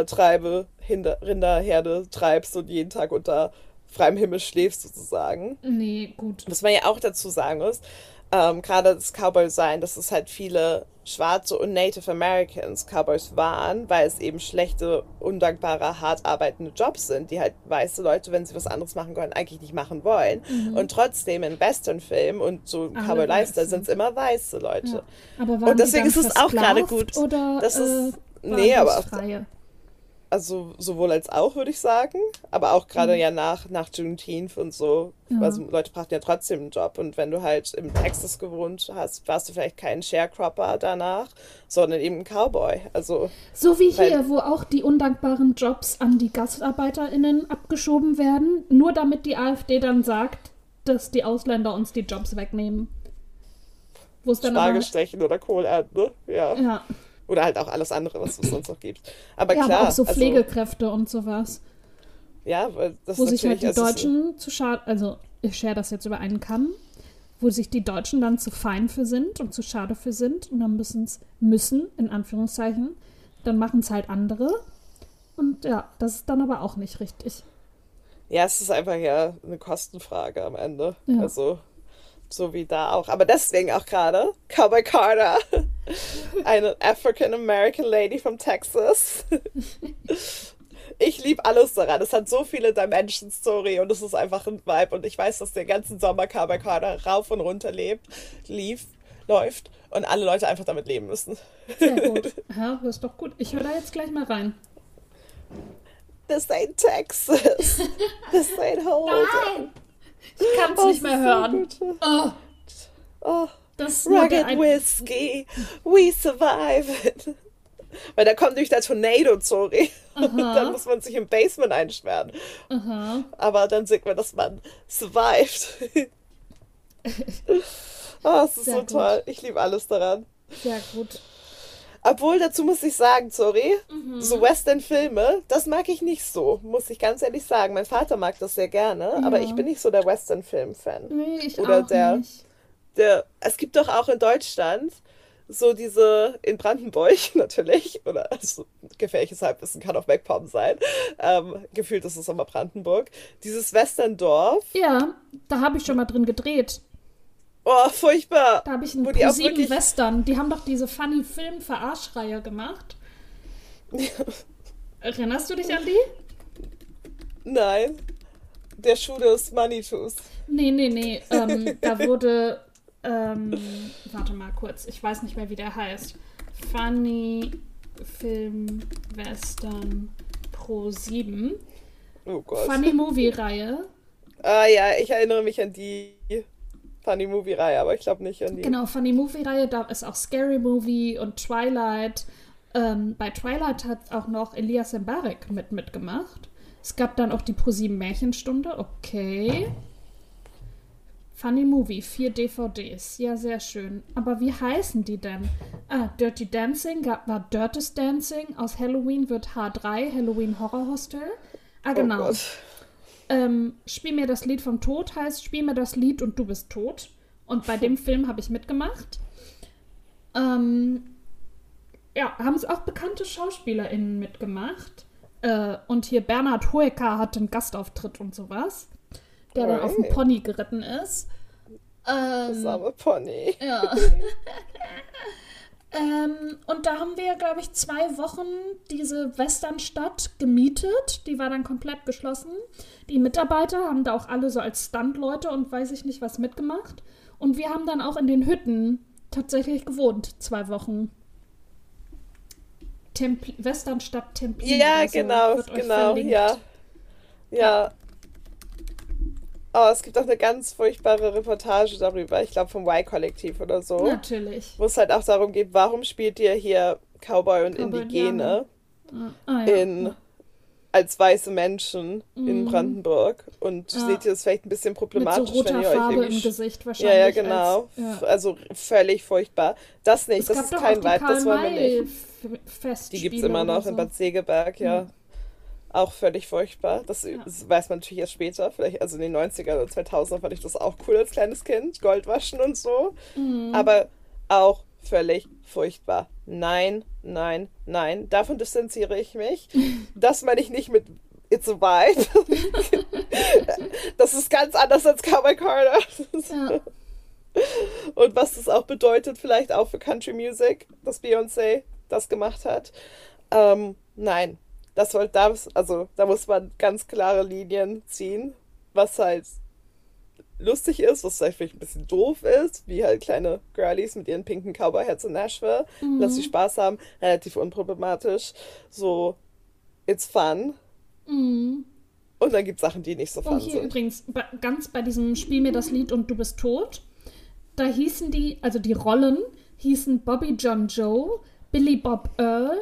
Rinderherde treibst und jeden Tag unter freiem Himmel schläfst sozusagen. Nee, gut. Was man ja auch dazu sagen muss, gerade das Cowboy-Sein, dass es halt viele Schwarze und Native Americans Cowboys waren, weil es eben schlechte, undankbare, hart arbeitende Jobs sind, die halt weiße Leute, wenn sie was anderes machen können, eigentlich nicht machen wollen. Und trotzdem in Western-Filmen und so im Alle Cowboy-Lifestyle sind Weißen. es immer weiße Leute. Ja. Aber Und waren die deswegen dann ist es auch gerade versklavt gut. oder Das ist, waren nee, das aber auch, Freie? also sowohl als auch, würde ich sagen. Aber auch gerade ja nach Juneteenth und so. Ja. Also Leute brauchten ja trotzdem einen Job. Und wenn du halt im Texas gewohnt hast, warst du vielleicht kein Sharecropper danach, sondern eben ein Cowboy. Also, So wie weil, hier, wo auch die undankbaren Jobs an die GastarbeiterInnen abgeschoben werden, nur damit die AfD dann sagt, dass die Ausländer uns die Jobs wegnehmen. Wo es dann aber, Spargel stechen oder Kohl ernten, ne? Ja. ja, Oder halt auch alles andere, was es sonst noch gibt. Aber ja, aber klar, auch so also, Pflegekräfte und sowas, ja, weil das wo sich halt natürlich, die also, Deutschen zu schade, also ich schere das jetzt über einen Kamm, wo sich die Deutschen dann zu fein für sind und zu schade für sind und dann müssen, in Anführungszeichen, dann machen es halt andere und ja, das ist dann aber auch nicht richtig. ja, es ist einfach ja eine Kostenfrage am Ende. Ja. Also, so wie da auch. Aber deswegen auch gerade Cowboy Carter, eine African American Lady from Texas. Ich liebe alles daran. Es hat so viele Dimensions, sorry, und es ist einfach ein Vibe. Und ich weiß, dass den ganzen Sommer Cowboy Carter rauf und runter läuft und alle Leute einfach damit leben müssen. Sehr gut. Ja, das ist doch gut. Ich höre da jetzt gleich mal rein. This ain't Texas. This ain't Holden. Ich kann es Oh, nicht mehr es ist hören. so gut. Oh, Oh, das ist nur der Rugged Whiskey, we survive it. Weil da kommt durch der Tornado, sorry. Und dann muss man sich im Basement einsperren. Aha. Aber dann sieht man, dass man survived. Oh, es ist Sehr so gut. toll. Ich liebe alles daran. Sehr gut. Obwohl, dazu muss ich sagen, sorry, Mhm. so Western-Filme, das mag ich nicht so, muss ich ganz ehrlich sagen. Mein Vater mag das sehr gerne, aber Ja. ich bin nicht so der Western-Film-Fan. Nee, ich Oder auch nicht. es gibt doch auch in Deutschland so diese in Brandenburg natürlich, oder also gefährliches Halbwissen kann auch MacPom sein, gefühlt ist es immer Brandenburg, dieses Westerndorf. Ja, da habe ich schon mal drin gedreht. Oh, furchtbar. Da habe ich einen Wo die auch ProSieben wirklich. Western. Die haben doch diese Funny Film Verarschreihe gemacht. Erinnerst du dich an die? Nein, der Schuh des Manitus. Nee. Da wurde, warte mal kurz, ich weiß nicht mehr, wie der heißt. Funny Film Western ProSieben. Oh Gott. Funny Movie-Reihe. Ah ja, ich erinnere mich an die Funny Movie-Reihe, aber ich glaube nicht an die. Genau, Funny Movie-Reihe, da ist auch Scary Movie und Twilight. Bei Twilight hat auch noch Elias Mbarek mitgemacht. Es gab dann auch die ProSieben Märchenstunde, okay. Funny Movie, 4 DVDs, ja, sehr schön. Aber wie heißen die denn? Dirty Dancing war Dirtest Dancing, aus Halloween wird H3, Halloween Horror Hostel. Genau. Oh Gott. Spiel mir das Lied vom Tod heißt Spiel mir das Lied und du bist tot. Und bei dem Film habe ich mitgemacht. Haben es auch bekannte SchauspielerInnen mitgemacht. Und hier Bernhard Hoeker hatte einen Gastauftritt und sowas. Der dann auf dem Pony geritten ist. Das arme Pony. Ja. Und da haben wir, glaube ich, 2 Wochen diese Westernstadt gemietet. Die war dann komplett geschlossen. Die Mitarbeiter haben da auch alle so als Stuntleute und weiß ich nicht was mitgemacht. Und wir haben dann auch in den Hütten tatsächlich gewohnt, 2 Wochen. Westernstadt Templin. Ja, oder so, genau, wird euch genau, verlinkt. ja. Oh, es gibt auch eine ganz furchtbare Reportage darüber, ich glaube vom Y-Kollektiv oder so, Natürlich. wo es halt auch darum geht, warum spielt ihr hier Cowboy und Cowboy Indigene Ja. als weiße Menschen in Brandenburg und seht ihr das vielleicht ein bisschen Mit problematisch, so roter wenn ihr euch Farbe irgendwie... im Gesicht wahrscheinlich. Ja, genau. Also völlig furchtbar. Das nicht, Es das gab ist doch kein auch die Vibe, das wollen wir nicht. Festspiele Die gibt es immer noch oder in so. Bad Segeberg, ja. Auch völlig furchtbar. Das weiß man natürlich erst später. Vielleicht, also in den 90er oder 2000er fand ich das auch cool als kleines Kind. Goldwaschen und so. Aber auch völlig furchtbar. Nein, nein, nein. Davon distanziere ich mich. Das meine ich nicht mit It's a Vibe. Das ist ganz anders als Cowboy Carter. Ja. Und was das auch bedeutet, vielleicht auch für Country Music, dass Beyoncé das gemacht hat. Nein, da muss man ganz klare Linien ziehen, was halt lustig ist, was vielleicht ein bisschen doof ist, wie halt kleine Girlies mit ihren pinken Cowboy-Hats in Nashville, dass sie Spaß haben, relativ unproblematisch. So, it's fun. Und dann gibt es Sachen, die nicht so Oh, fun hier sind. übrigens, ganz bei diesem Spiel mir das Lied und du bist tot, da hießen die Rollen hießen Bobby John Joe, Billy Bob Earl,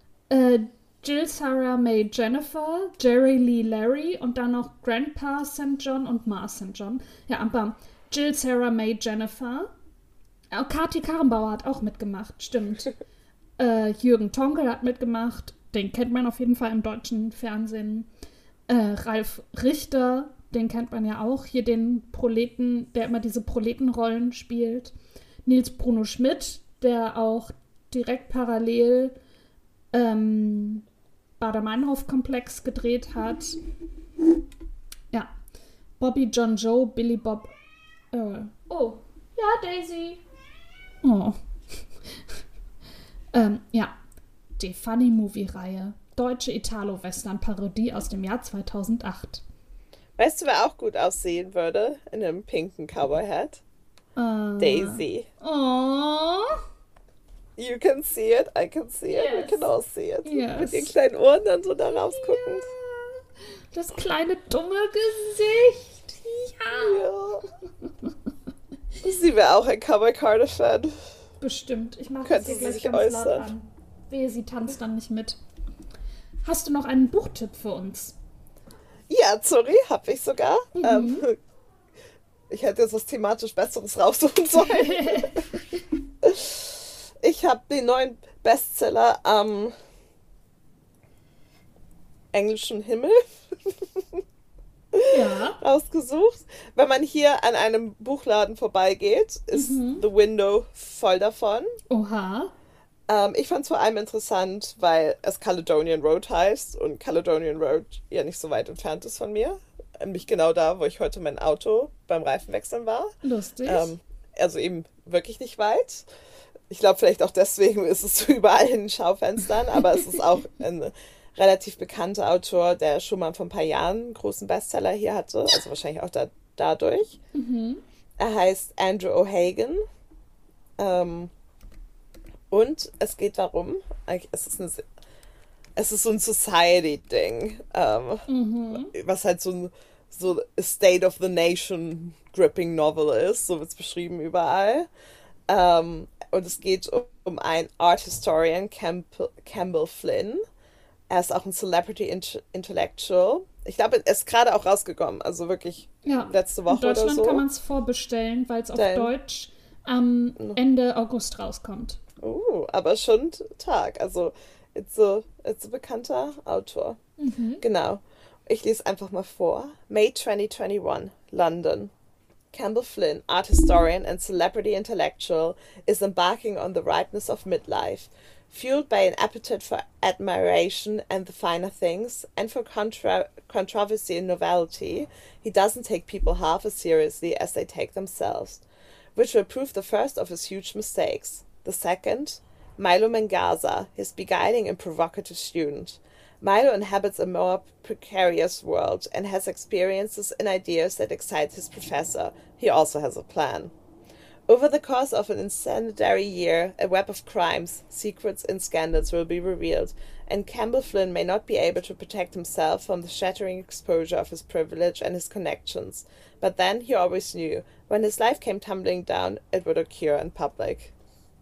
Jill Sarah May Jennifer, Jerry Lee Larry und dann noch Grandpa St. John und Ma St. John. Ja, aber Jill Sarah May Jennifer. Kati Karrenbauer hat auch mitgemacht, stimmt. Jürgen Tonkel hat mitgemacht, den kennt man auf jeden Fall im deutschen Fernsehen. Ralf Richter, den kennt man ja auch, hier den Proleten, der immer diese Proletenrollen spielt. Nils Bruno Schmidt, der auch direkt parallel Baader-Meinhof-Komplex gedreht hat. Ja. Bobby John Joe, Billy Bob Earl. Oh, ja, Daisy. Oh. Ja. Die Funny Movie-Reihe. Deutsche Italo-Western-Parodie aus dem Jahr 2008. Weißt du, wer auch gut aussehen würde in einem pinken Cowboy-Hat? Daisy. Oh. You can see it, I can see it, we can all see it. Yes. Mit den kleinen Ohren dann so da rausguckend. Das kleine dumme Gesicht. Ja. Ja. Sie wäre auch ein Cowboy Carter-Fan. Bestimmt. Ich mache Könnte das hier sie gleich sich ganz laut äußern. an. Wehe, sie tanzt dann nicht mit. Hast du noch einen Buchtipp für uns? Ja, sorry, hab ich sogar. Ich hätte jetzt was thematisch Besseres raussuchen sollen. Ich habe den neuen Bestseller am englischen Himmel. Ja. rausgesucht. Wenn man hier an einem Buchladen vorbeigeht, ist The Window voll davon. Oha. Ich fand es vor allem interessant, weil es Caledonian Road heißt und Caledonian Road ja nicht so weit entfernt ist von mir. Nämlich genau da, wo ich heute mein Auto beim Reifenwechseln war. Lustig. Also eben wirklich nicht weit. Ich glaube, vielleicht auch deswegen ist es so überall in den Schaufenstern, aber es ist auch ein relativ bekannter Autor, der schon mal vor ein paar Jahren einen großen Bestseller hier hatte. Also wahrscheinlich auch dadurch. Er heißt Andrew O'Hagan. Und es geht darum, es ist so ein Society-Ding, was halt so a State of the Nation gripping Novel ist, so wird es beschrieben überall. Und es geht um einen Art Historian, Campbell Flynn. Er ist auch ein Celebrity Intellectual. Ich glaube, er ist gerade auch rausgekommen, also wirklich letzte Woche oder so. In Deutschland kann man es vorbestellen, weil es auf Deutsch am Ende August rauskommt. Aber schon Tag. Also, it's a bekannter Autor. Genau. Ich lese einfach mal vor. May 2021, London. Campbell Flynn, art historian and celebrity intellectual, is embarking on the ripeness of midlife. Fueled by an appetite for admiration and the finer things, and for controversy and novelty, he doesn't take people half as seriously as they take themselves, which will prove the first of his huge mistakes. The second, Milo Mangaza, his beguiling and provocative student. Milo inhabits a more precarious world and has experiences and ideas that excite his professor. He also has a plan. Over the course of an incendiary year, a web of crimes, secrets, and scandals will be revealed, and Campbell Flynn may not be able to protect himself from the shattering exposure of his privilege and his connections. But then he always knew, when his life came tumbling down, it would occur in public.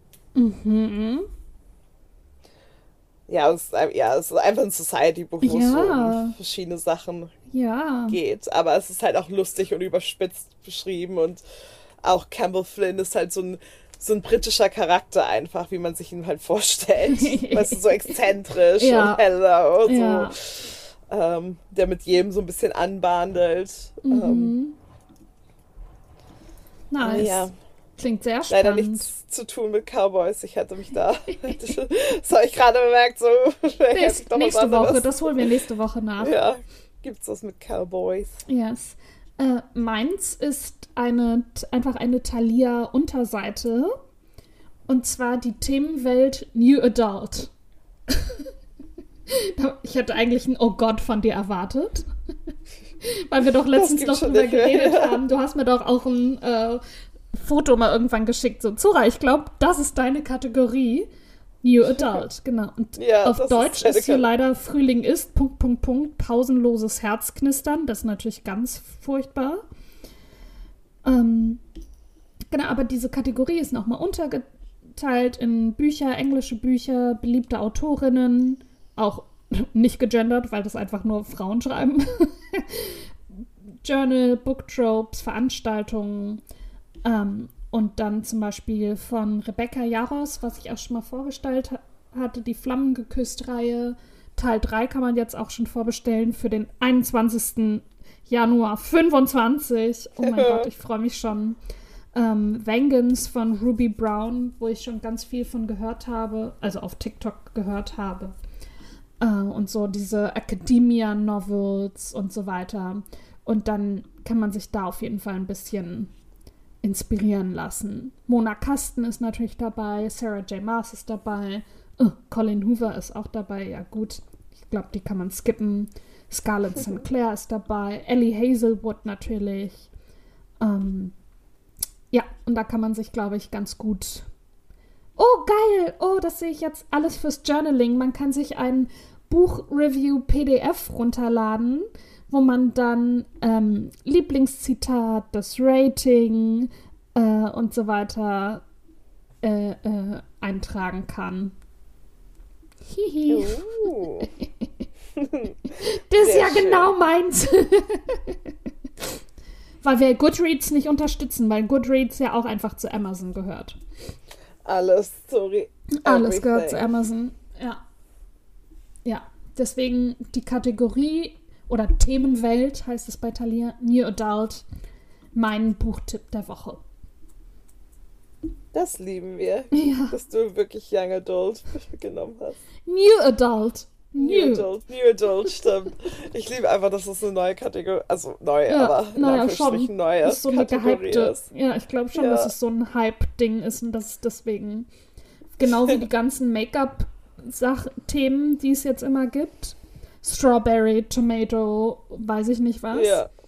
Ja, es ist einfach ein Society-Buch, wo es so um verschiedene Sachen geht. Aber es ist halt auch lustig und überspitzt beschrieben. Und auch Campbell Flynn ist halt so ein britischer Charakter einfach, wie man sich ihn halt vorstellt. Weißt du, so exzentrisch und heller und so. Der mit jedem so ein bisschen anbandelt. Nice. Ja. Klingt sehr spannend. Leider nichts zu tun mit Cowboys. Ich hatte mich da, das habe ich gerade bemerkt, so. Nächste Woche, das holen wir nächste Woche nach. Ja, gibt's was mit Cowboys? Yes. Meins ist einfach eine Thalia-Unterseite. Und zwar die Themenwelt New Adult. Ich hätte eigentlich ein Oh Gott von dir erwartet. Weil wir doch letztens noch drüber geredet haben. Du hast mir doch auch ein Foto mal irgendwann geschickt. So, Zora, ich glaube, das ist deine Kategorie. New Adult, genau. Und auf Deutsch ist hier leider Frühling ist, ... pausenloses Herzknistern. Das ist natürlich ganz furchtbar. Genau, aber diese Kategorie ist nochmal untergeteilt in Bücher, englische Bücher, beliebte Autorinnen, auch nicht gegendert, weil das einfach nur Frauen schreiben. Journal, Booktropes, Veranstaltungen. Und dann zum Beispiel von Rebecca Yarros, was ich auch schon mal vorgestellt hatte, die Flammengeküsst-Reihe. Teil 3 kann man jetzt auch schon vorbestellen für den 21. Januar 25. Oh mein Gott, ich freue mich schon. Vengeance von Ruby Brown, wo ich schon ganz viel von gehört habe, also auf TikTok gehört habe. Und so diese Academia-Novels und so weiter. Und dann kann man sich da auf jeden Fall ein bisschen inspirieren lassen. Mona Kasten ist natürlich dabei, Sarah J. Maas ist dabei, Colin Hoover ist auch dabei, ja gut, ich glaube, die kann man skippen. Scarlett Sinclair ist dabei, Ellie Hazelwood natürlich. Ja, und da kann man sich, glaube ich, ganz gut... Oh, geil! Oh, das sehe ich jetzt alles fürs Journaling. Man kann sich ein Buch-Review-PDF runterladen, wo man dann Lieblingszitat, das Rating und so weiter eintragen kann. Hihi. Das ist ja genau meins. Weil wir Goodreads nicht unterstützen, weil Goodreads ja auch einfach zu Amazon gehört. Alles gehört zu Amazon, ja. Ja, deswegen die Kategorie oder Themenwelt heißt es bei Thalia, New Adult, mein Buchtipp der Woche. Das lieben wir, Ja. dass du wirklich Young Adult genommen hast. New Adult. New Adult, stimmt. Ich liebe einfach, dass das eine neue Kategorie, also neu, aber in Anführungsstrichen neue Das ist so eine Kategorie gehypte, ist. ja, ich glaube schon, Ja. dass es so ein Hype-Ding ist und dass es deswegen, genau wie die ganzen Make-up-Themen, die es jetzt immer gibt, Strawberry, Tomato, weiß ich nicht was,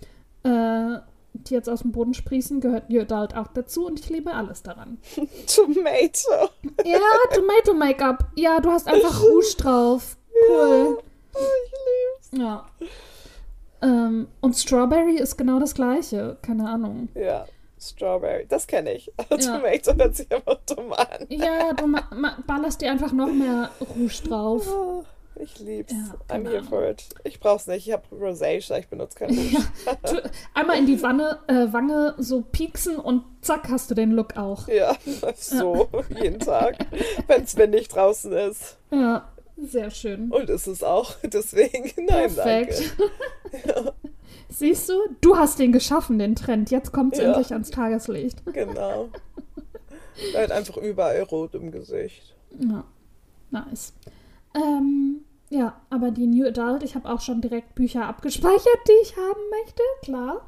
die jetzt aus dem Boden sprießen, gehört New Adult auch dazu und ich liebe alles daran. Tomato. Ja, Tomato-Make-up. Ja, du hast einfach Rouge drauf. Cool. Oh, ich lieb's. Ja. Und Strawberry ist genau das Gleiche. Keine Ahnung. Ja, Strawberry, das kenne ich. Aber Ja. Tomato hört sich einfach dumm an. Ja, du ballerst dir einfach noch mehr Rouge drauf. Oh, ich lieb's. Ja, I'm keine here Ahnung. for it. Ich brauch's nicht. Ich habe Rosacea, ich benutze kein Rouge. Einmal in die Wange so pieksen und zack, hast du den Look auch. Ja, so, jeden Tag. Wenn's windig draußen ist. Ja, sehr schön. Und ist es auch. Deswegen, nein, Perfekt. danke. Siehst du, du hast den geschaffen, den Trend. Jetzt kommt es Ja. endlich ans Tageslicht. Genau. Halt einfach überall rot im Gesicht. Ja, nice. Ja, aber die New Adult, ich habe auch schon direkt Bücher abgespeichert, die ich haben möchte, klar.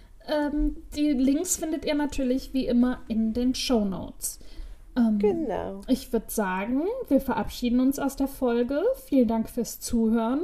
Die Links findet ihr natürlich wie immer in den Shownotes. Genau. Ich würde sagen, wir verabschieden uns aus der Folge. Vielen Dank fürs Zuhören.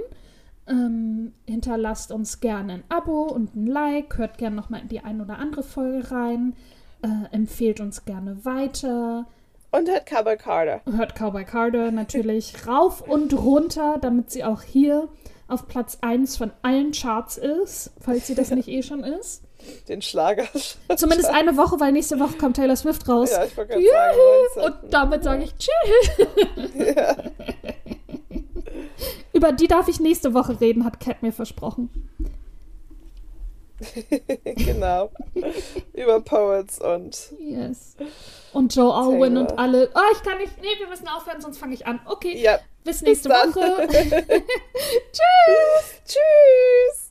Hinterlasst uns gerne ein Abo und ein Like. Hört gerne nochmal in die ein oder andere Folge rein. Empfehlt uns gerne weiter. Und hat Cowboy Carter. Hört Cowboy Carter natürlich rauf und runter, damit sie auch hier auf Platz 1 von allen Charts ist, falls sie das nicht eh schon ist. Den Schlager. Zumindest eine Woche, weil nächste Woche kommt Taylor Swift raus. Ja, ich wollte gerade Juhu! sagen. Und damit sage ich Tschüss. Ja. Über die darf ich nächste Woche reden, hat Kat mir versprochen. Genau. Über Poets und Yes. Und Joe Alwyn Taylor. und alle. Oh, ich kann nicht. Nee, wir müssen aufhören, sonst fange ich an. Okay. ja. Bis nächste dann. Woche. Tschüss. Tschüss.